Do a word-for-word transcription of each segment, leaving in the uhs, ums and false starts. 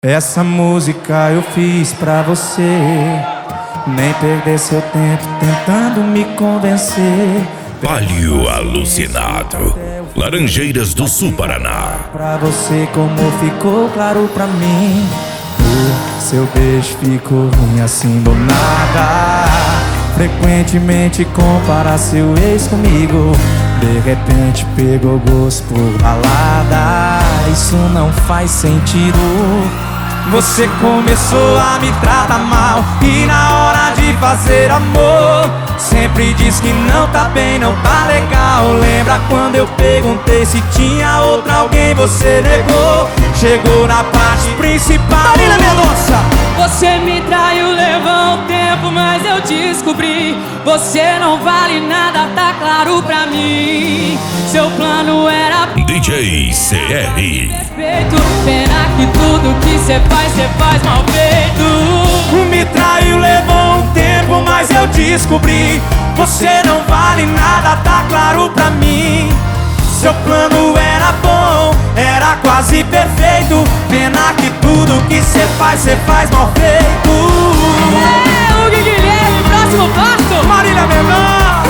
Essa música eu fiz pra você, nem perder seu tempo tentando me convencer. Palio alucinado, Laranjeiras do Sul, Paraná. Pra você como ficou claro pra mim, o seu beijo ficou ruim assim do nada. Frequentemente compara seu ex comigo, de repente pegou gosto por balada. Isso não faz sentido. Você começou a me tratar mal e na hora de fazer amor sempre diz que não tá bem, não tá legal. Lembra quando eu perguntei se tinha outra alguém, você negou. Chegou na parte principal. Marília Mendonça! Você me traiu, levou um tempo, mas eu descobri. Você não vale nada, tá claro pra mim. Seu plano era D J C R. perfeito, pena que tudo que cê faz, cê faz mal feito. Me traiu, levou um tempo, mas eu descobri. Você não vale nada, tá claro pra mim. Seu plano era bom, era quase perfeito, pena que tudo que cê faz, cê faz mal feito. É, o Guilherme, próximo passo, Marília Mendonça.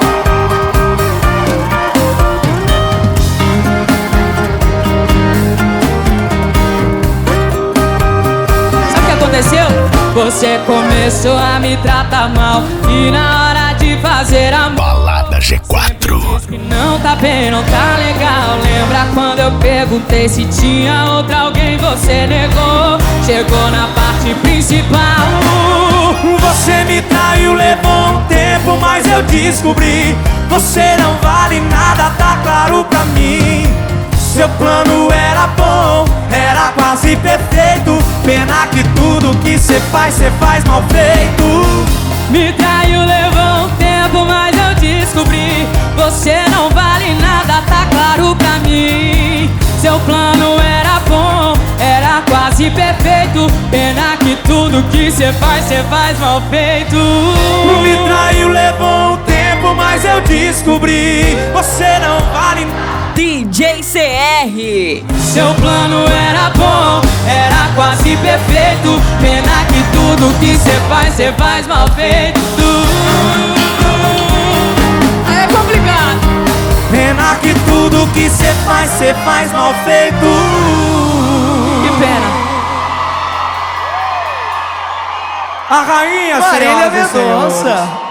Sabe o que aconteceu? Você começou a me tratar mal e na hora de fazer amor Balada G quatro. diz que não tá bem, não tá legal. Lembra quando eu perguntei se tinha outra alguém, você negou. Chegou na parte principal. Você me traiu, levou um tempo, mas eu descobri. Você não vale nada, tá claro pra mim. Seu plano era bom, era quase perfeito, pena que tudo que cê faz, cê faz mal feito. Me traiu, levou um tempo, mas eu descobri. Você não vale nada, tá claro pra mim. Seu plano era bom, era quase perfeito, pena que tudo que cê faz, cê faz mal feito. Me traiu, levou um tempo, mas eu descobri. Você não vale nada. D J C R. Seu plano era bom, era quase perfeito, pena que tudo que cê faz, cê faz mal feito. É complicado. Pena que tudo que cê faz, cê faz mal feito. Que pena. A rainha, Marília senhoras e senhores. Mendonça.